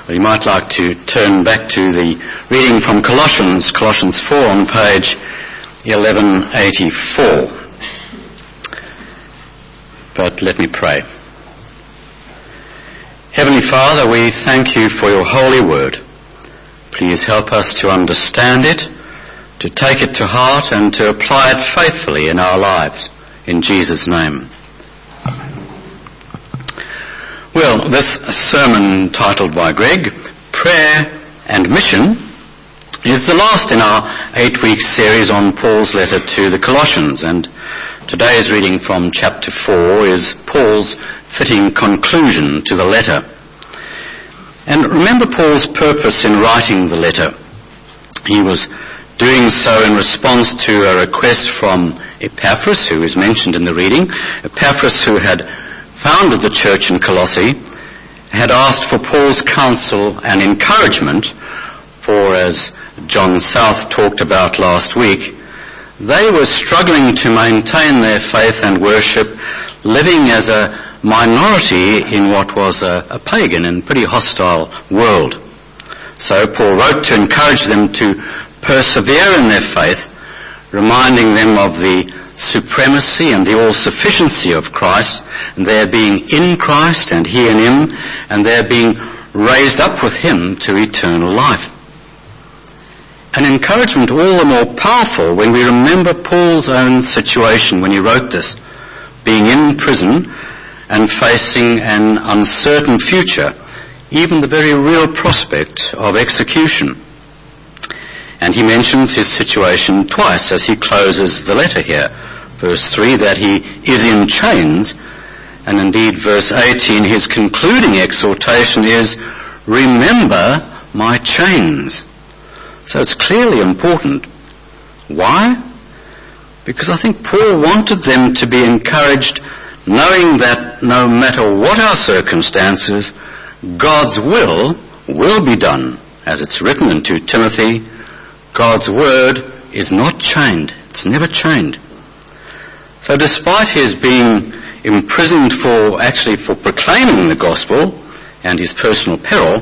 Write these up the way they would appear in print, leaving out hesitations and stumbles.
Well, you might like to turn back to the reading from Colossians 4 on page 1184. But let me pray. Heavenly Father, we thank you for your holy word. Please help us to understand it, to take it to heart and to apply it faithfully in our lives. In Jesus' name. Well, this sermon titled by Greg, Prayer and Mission, is the last in our 8-week series on Paul's letter to the Colossians, and today's reading from chapter 4 is Paul's fitting conclusion to the letter. And remember Paul's purpose in writing the letter. He was doing so in response to a request from Epaphras, who is mentioned in the reading. Epaphras, who had founded the church in Colossae, had asked for Paul's counsel and encouragement, for as John South talked about last week, they were struggling to maintain their faith and worship, living as a minority in what was a pagan and pretty hostile world. So Paul wrote to encourage them to persevere in their faith, reminding them of the supremacy and the all-sufficiency of Christ, and their being in Christ and he in him, and their being raised up with him to eternal life. An encouragement all the more powerful when we remember Paul's own situation when he wrote this, being in prison and facing an uncertain future, even the very real prospect of execution. And he mentions his situation twice as he closes the letter here. Verse 3, that he is in chains, and indeed verse 18, his concluding exhortation is, remember my chains. So it's clearly important. Why? Because I think Paul wanted them to be encouraged, knowing that no matter what our circumstances, God's will be done. As it's written in 2 Timothy, God's word is not chained. It's never chained. So despite his being imprisoned for proclaiming the gospel and his personal peril,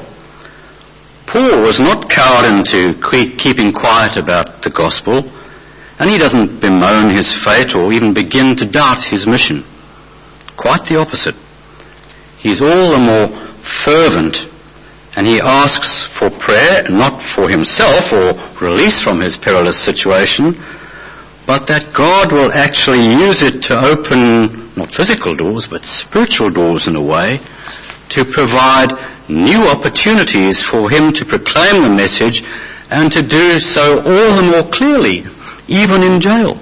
Paul was not cowed into keeping quiet about the gospel, and he doesn't bemoan his fate or even begin to doubt his mission. Quite the opposite. He's all the more fervent, and he asks for prayer, not for himself or release from his perilous situation, but that God will actually use it to open, not physical doors, but spiritual doors in a way, to provide new opportunities for him to proclaim the message and to do so all the more clearly, even in jail.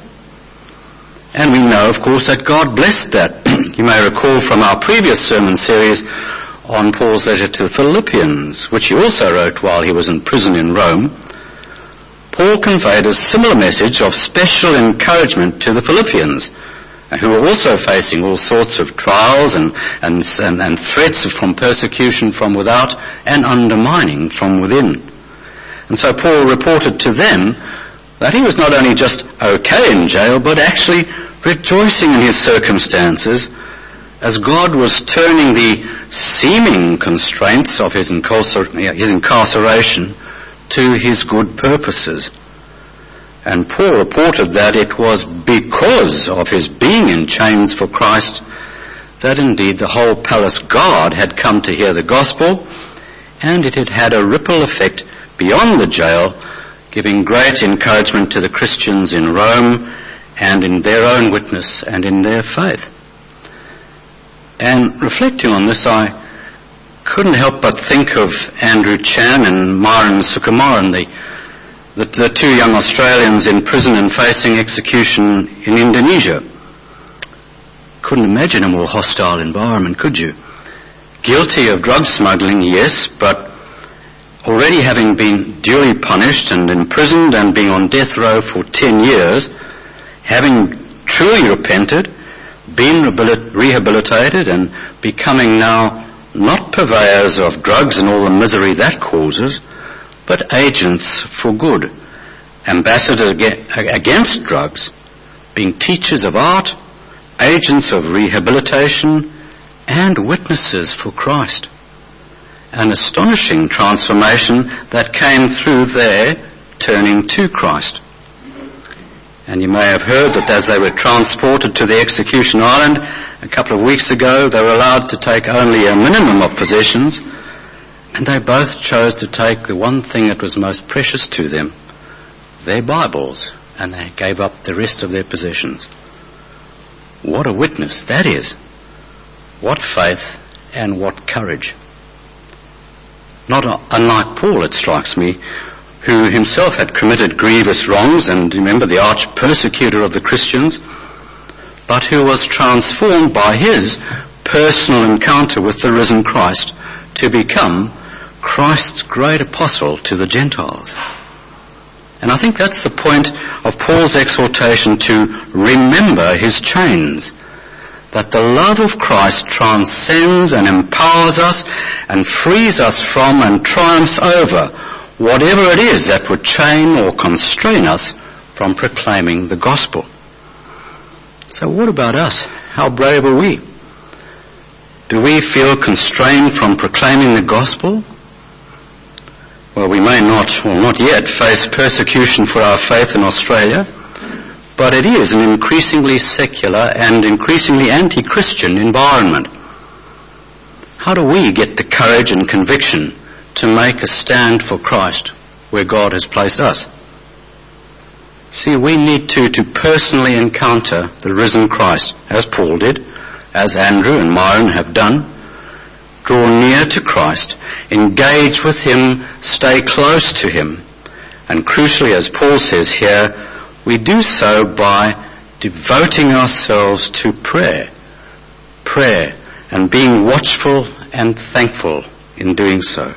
And we know, of course, that God blessed that. You may recall from our previous sermon series on Paul's letter to the Philippians, which he also wrote while he was in prison in Rome. Paul conveyed a similar message of special encouragement to the Philippians, who were also facing all sorts of trials and threats from persecution from without and undermining from within. And so Paul reported to them that he was not only just okay in jail, but actually rejoicing in his circumstances, as God was turning the seeming constraints of his incarceration to his good purposes. And Paul reported that it was because of his being in chains for Christ that indeed the whole palace guard had come to hear the gospel, and it had had a ripple effect beyond the jail, giving great encouragement to the Christians in Rome and in their own witness and in their faith. And reflecting on this, I couldn't help but think of Andrew Chan and Myron Sukumaran, the two young Australians in prison and facing execution in Indonesia. Couldn't imagine a more hostile environment, could you? Guilty of drug smuggling, yes, but already having been duly punished and imprisoned and being on death row for 10 years, having truly repented, been rehabilitated and becoming now not purveyors of drugs and all the misery that causes, but agents for good, ambassadors against drugs, being teachers of art, agents of rehabilitation, and witnesses for Christ. an astonishing transformation that came through their turning to Christ. And you may have heard that as they were transported to the execution island a couple of weeks ago, they were allowed to take only a minimum of possessions, and they both chose to take the one thing that was most precious to them, their Bibles, and they gave up the rest of their possessions. What a witness that is. What faith and what courage. Not unlike Paul, it strikes me, who himself had committed grievous wrongs, and remember, the arch persecutor of the Christians, but who was transformed by his personal encounter with the risen Christ to become Christ's great apostle to the Gentiles. And I think that's the point of Paul's exhortation to remember his chains, that the love of Christ transcends and empowers us and frees us from and triumphs over whatever it is that would chain or constrain us from proclaiming the gospel. So what about us? How brave are we? Do we feel constrained from proclaiming the gospel? Well, we may not, or not yet, face persecution for our faith in Australia, but it is an increasingly secular and increasingly anti-Christian environment. How do we get the courage and conviction to make a stand for Christ where God has placed us? See, we need to personally encounter the risen Christ, as Paul did, as Andrew and Myron have done. Draw near to Christ, engage with him, stay close to him. And crucially, as Paul says here, we do so by devoting ourselves to prayer, and being watchful and thankful in doing so.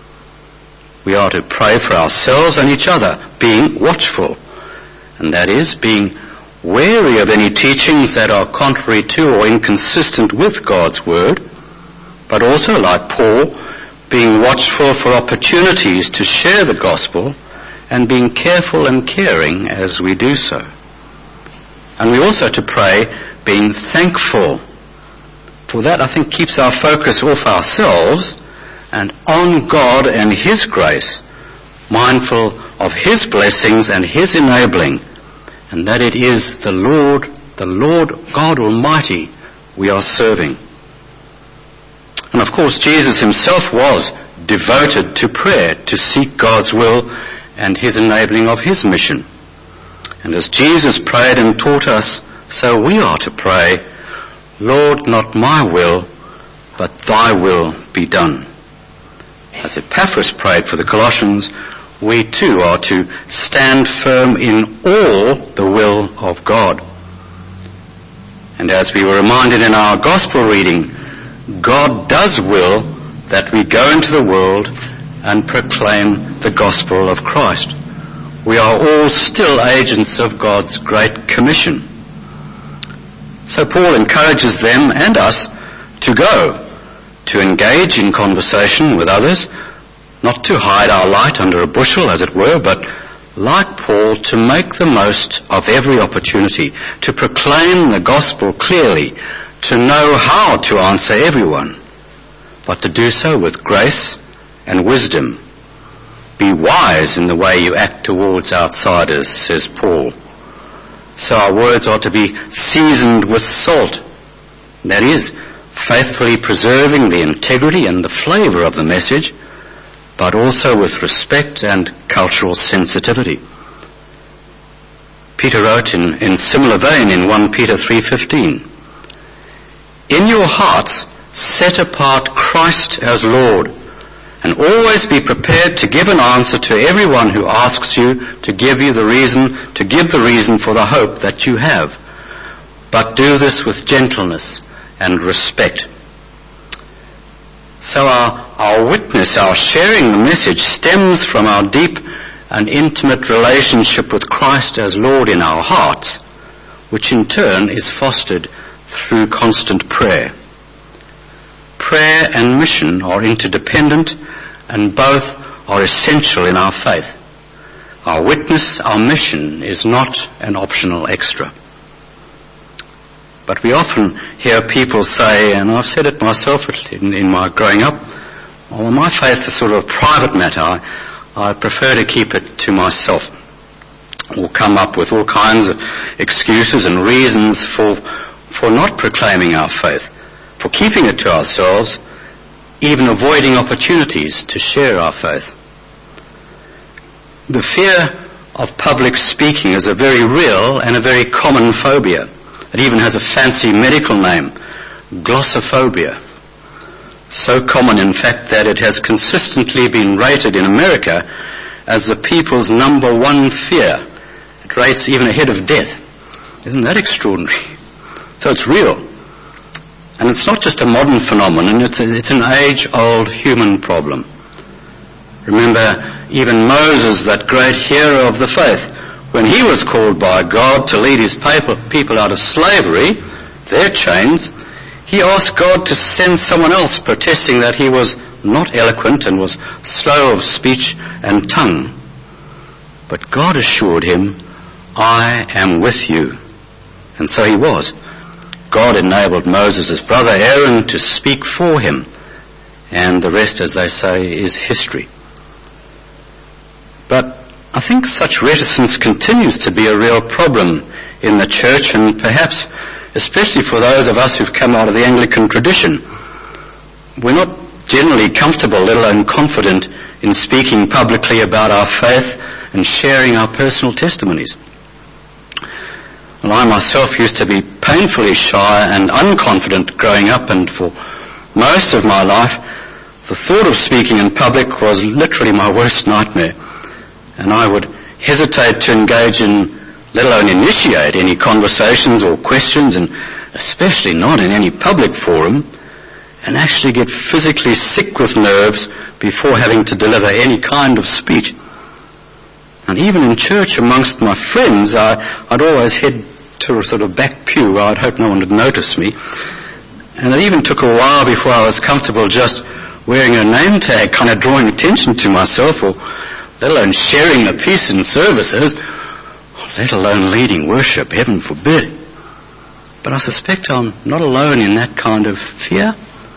We are to pray for ourselves and each other, being watchful, and that is, being wary of any teachings that are contrary to or inconsistent with God's word, but also, like Paul, being watchful for opportunities to share the gospel and being careful and caring as we do so. And we also to pray being thankful. For that, I think, keeps our focus off ourselves and on God and his grace, mindful of his blessings and his enabling, and that it is the Lord God Almighty we are serving. And of course, Jesus himself was devoted to prayer, to seek God's will and his enabling of his mission. And as Jesus prayed and taught us, so we are to pray, Lord, not my will, but thy will be done. As Epaphras prayed for the Colossians, we too are to stand firm in all the will of God. And as we were reminded in our gospel reading, God does will that we go into the world and proclaim the gospel of Christ. We are all still agents of God's great commission. So Paul encourages them and us to go, to engage in conversation with others, not to hide our light under a bushel, as it were, but like Paul, to make the most of every opportunity, to proclaim the gospel clearly, to know how to answer everyone, but to do so with grace and wisdom. Be wise in the way you act towards outsiders, says Paul. So our words are to be seasoned with salt. That is, faithfully preserving the integrity and the flavour of the message, but also with respect and cultural sensitivity. Peter wrote in similar vein in 1 Peter 3:15, in your hearts set apart Christ as Lord, and always be prepared to give an answer to everyone who asks you to give the reason for the hope that you have. But do this with gentleness and respect. So our witness, our sharing the message, stems from our deep and intimate relationship with Christ as Lord in our hearts, which in turn is fostered through constant prayer. Prayer and mission are interdependent, and both are essential in our faith. Our witness, our mission, is not an optional extra. But we often hear people say, and I've said it myself in my growing up, Well, my faith is sort of a private matter. I prefer to keep it to myself, or come up with all kinds of excuses and reasons for not proclaiming our faith, for keeping it to ourselves, even avoiding opportunities to share our faith. The fear of public speaking is a very real and a very common phobia. It even has a fancy medical name, glossophobia. So common, in fact, that it has consistently been rated in America as the people's number one fear. It rates even ahead of death. Isn't that extraordinary? So it's real. And it's not just a modern phenomenon, it's an age-old human problem. Remember, even Moses, that great hero of the faith, when he was called by God to lead his people out of slavery, their chains, he asked God to send someone else, protesting that he was not eloquent and was slow of speech and tongue. But God assured him, "I am with you." And so he was. God enabled Moses' brother Aaron to speak for him. And the rest, as they say, is history. But I think such reticence continues to be a real problem in the church, and perhaps especially for those of us who've come out of the Anglican tradition. We're not generally comfortable, let alone confident, in speaking publicly about our faith and sharing our personal testimonies. Well, I myself used to be painfully shy and unconfident growing up, and for most of my life, the thought of speaking in public was literally my worst nightmare. And I would hesitate to engage in, let alone initiate, any conversations or questions, and especially not in any public forum, and actually get physically sick with nerves before having to deliver any kind of speech. And even in church amongst my friends, I'd always head to a sort of back pew where I'd hope no one would notice me. And it even took a while before I was comfortable just wearing a name tag, kind of drawing attention to myself, or let alone sharing the peace in services, let alone leading worship, heaven forbid. But I suspect I'm not alone in that kind of fear.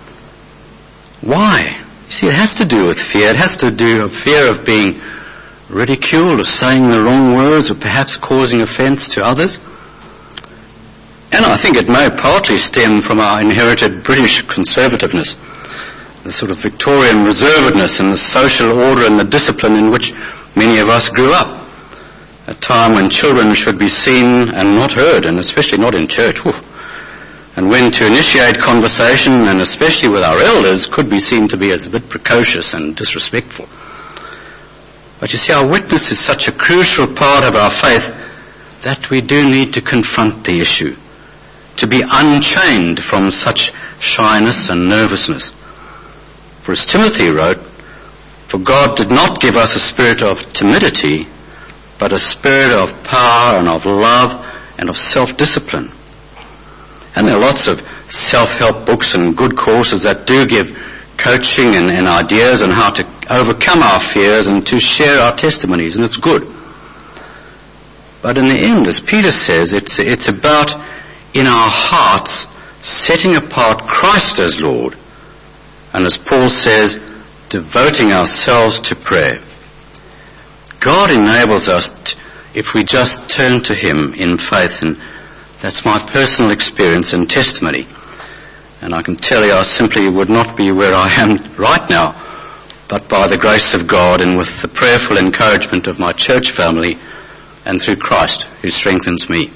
Why? You see, it has to do with fear. It has to do with fear of being ridiculed, or saying the wrong words, or perhaps causing offence to others. And I think it may partly stem from our inherited British conservativeness, the sort of Victorian reservedness and the social order and the discipline in which many of us grew up. A time when children should be seen and not heard, and especially not in church. And when to initiate conversation, and especially with our elders, could be seen to be as a bit precocious and disrespectful. But you see, our witness is such a crucial part of our faith that we do need to confront the issue, to be unchained from such shyness and nervousness. For as Timothy wrote, "For God did not give us a spirit of timidity, but a spirit of power and of love and of self-discipline." And there are lots of self-help books and good courses that do give coaching and ideas on how to overcome our fears and to share our testimonies, and it's good. But in the end, as Peter says, it's about, in our hearts, setting apart Christ as Lord, and as Paul says, devoting ourselves to prayer. God enables us if we just turn to Him in faith, and that's my personal experience and testimony. And I can tell you I simply would not be where I am right now, but by the grace of God and with the prayerful encouragement of my church family and through Christ who strengthens me.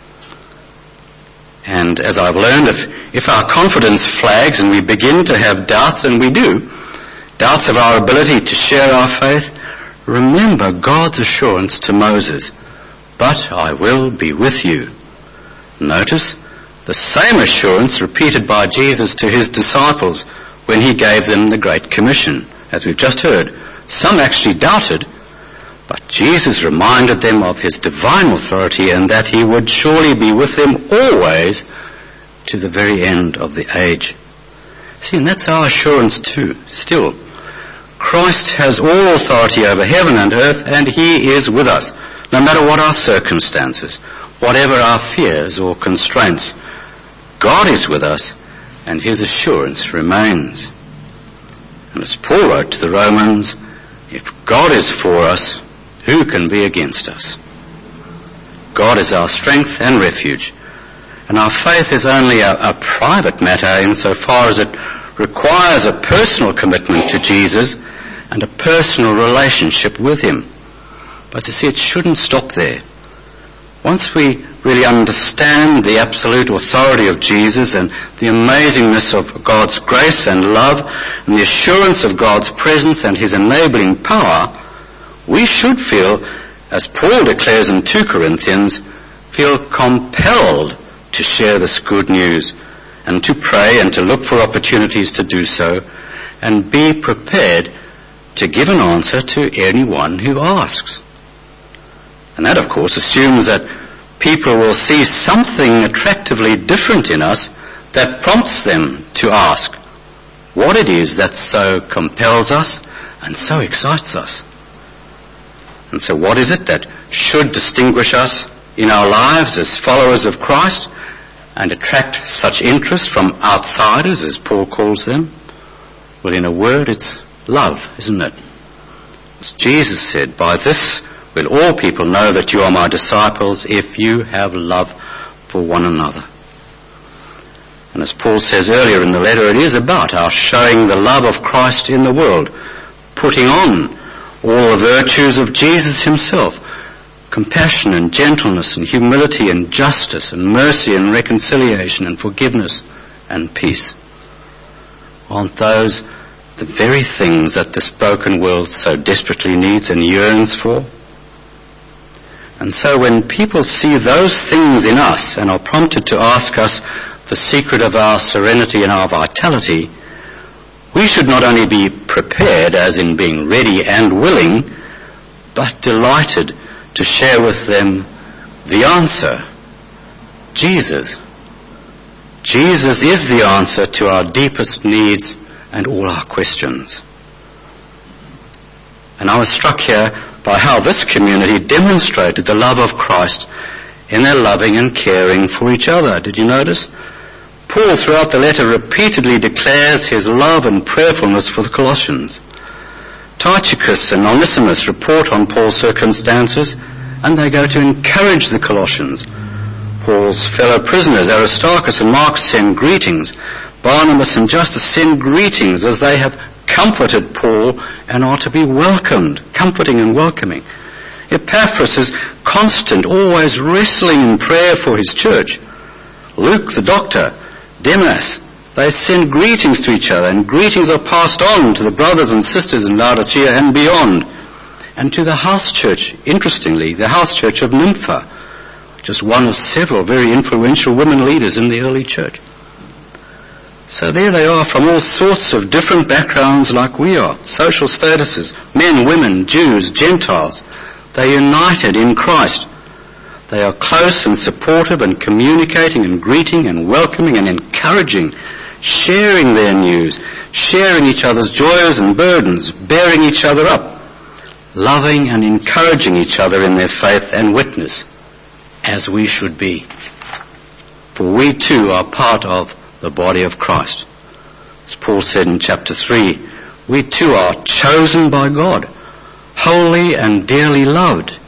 And as I've learned, if our confidence flags and we begin to have doubts, and we do, doubts of our ability to share our faith, remember God's assurance to Moses, "But I will be with you." Notice the same assurance repeated by Jesus to his disciples when he gave them the Great Commission. As we've just heard, some actually doubted, but Jesus reminded them of his divine authority and that he would surely be with them always to the very end of the age. See, and that's our assurance too, still. Christ has all authority over heaven and earth, and he is with us, no matter what our circumstances, whatever our fears or constraints. God is with us, and his assurance remains. And as Paul wrote to the Romans, if God is for us, who can be against us? God is our strength and refuge. And our faith is only a private matter insofar as it requires a personal commitment to Jesus and a personal relationship with him. But you see, it shouldn't stop there. Once we really understand the absolute authority of Jesus and the amazingness of God's grace and love and the assurance of God's presence and his enabling power, we should feel, as Paul declares in 2 Corinthians, feel compelled to share this good news and to pray and to look for opportunities to do so and be prepared to give an answer to anyone who asks. And that, of course, assumes that people will see something attractively different in us that prompts them to ask what it is that so compels us and so excites us. And so what is it that should distinguish us in our lives as followers of Christ and attract such interest from outsiders, as Paul calls them? Well, in a word, it's love, isn't it? As Jesus said, by this will all people know that you are my disciples if you have love for one another. And as Paul says earlier in the letter, it is about our showing the love of Christ in the world, putting on all the virtues of Jesus himself, compassion and gentleness and humility and justice and mercy and reconciliation and forgiveness and peace. Aren't those the very things that this broken world so desperately needs and yearns for? And so when people see those things in us and are prompted to ask us the secret of our serenity and our vitality, we should not only be prepared, as in being ready and willing, but delighted to share with them the answer. Jesus. Jesus is the answer to our deepest needs and all our questions. And I was struck here by how this community demonstrated the love of Christ in their loving and caring for each other. Did you notice? Paul, throughout the letter, repeatedly declares his love and prayerfulness for the Colossians. Tychicus and Onesimus report on Paul's circumstances, and they go to encourage the Colossians. Paul's fellow prisoners, Aristarchus and Mark, send greetings. Barnabas and Justus send greetings as they have comforted Paul and are to be welcomed, comforting and welcoming. Epaphras is constant, always wrestling in prayer for his church. Luke, the doctor, Demas, they send greetings to each other, and greetings are passed on to the brothers and sisters in Laodicea and beyond, and to the house church, interestingly, the house church of Nympha, just one of several very influential women leaders in the early church. So there they are, from all sorts of different backgrounds like we are, social statuses, men, women, Jews, Gentiles. They're united in Christ. They are close and supportive and communicating and greeting and welcoming and encouraging, sharing their news, sharing each other's joys and burdens, bearing each other up, loving and encouraging each other in their faith and witness, as we should be. For we too are part of the body of Christ. As Paul said in chapter 3, we too are chosen by God, holy and dearly loved.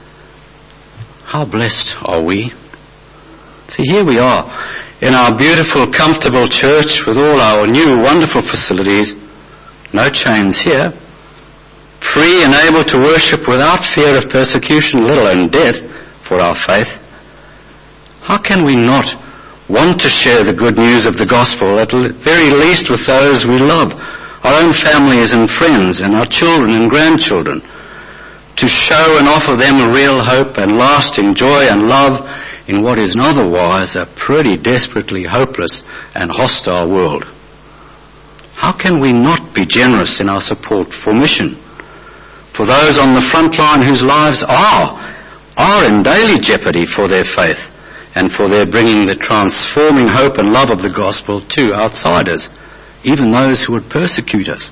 How blessed are we? See, here we are in our beautiful, comfortable church with all our new, wonderful facilities. No chains here. Free and able to worship without fear of persecution, let alone death, for our faith. How can we not want to share the good news of the gospel, at the very least with those we love, our own families and friends and our children and grandchildren, to show and offer them real hope and lasting joy and love in what is otherwise a pretty desperately hopeless and hostile world? How can we not be generous in our support for mission, for those on the front line whose lives are in daily jeopardy for their faith and for their bringing the transforming hope and love of the gospel to outsiders, even those who would persecute us?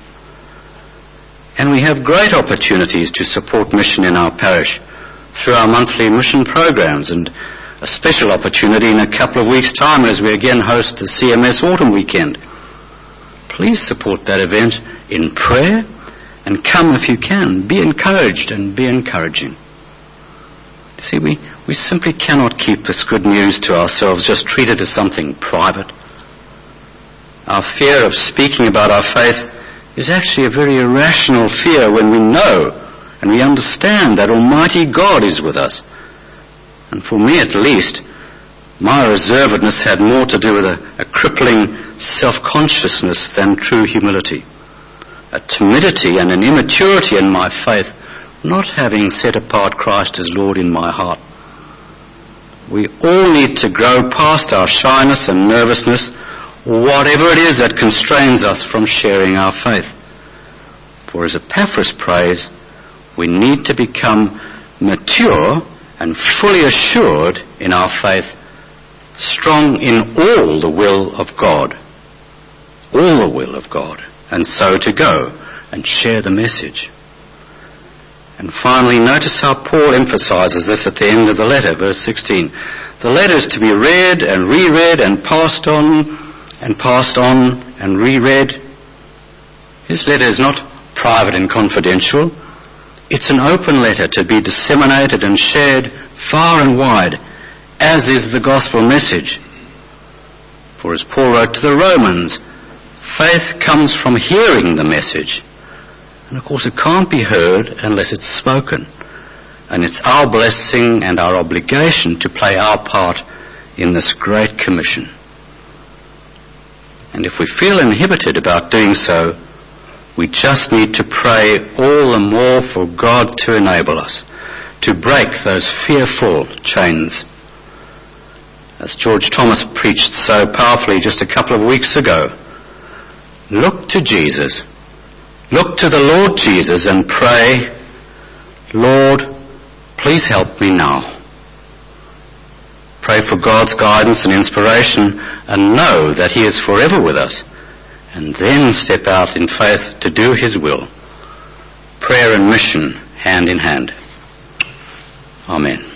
And we have great opportunities to support mission in our parish through our monthly mission programs, and a special opportunity in a couple of weeks' time as we again host the CMS Autumn Weekend. please support that event in prayer and come if you can. Be encouraged and be encouraging. See, we simply cannot keep this good news to ourselves, just treat it as something private. Our fear of speaking about our faith is actually a very irrational fear when we know and we understand that Almighty God is with us. And for me at least, my reservedness had more to do with a crippling self-consciousness than true humility. A timidity and an immaturity in my faith, not having set apart Christ as Lord in my heart. We all need to grow past our shyness and nervousness, whatever it is that constrains us from sharing our faith. For as Epaphras prays, we need to become mature and fully assured in our faith, strong in all the will of God. All the will of God. And so to go and share the message. And finally, notice how Paul emphasizes this at the end of the letter, verse 16. The letter is to be read and reread and passed on and reread. His letter is not private and confidential. It's an open letter to be disseminated and shared far and wide, as is the gospel message. For as Paul wrote to the Romans, faith comes from hearing the message. And of course it can't be heard unless it's spoken. And it's our blessing and our obligation to play our part in this great commission. And if we feel inhibited about doing so, we just need to pray all the more for God to enable us to break those fearful chains. As George Thomas preached so powerfully just a couple of weeks ago, look to Jesus. Look to the Lord Jesus and pray, Lord, please help me now. Pray for God's guidance and inspiration and know that He is forever with us, and then step out in faith to do His will. Prayer and mission hand in hand. Amen.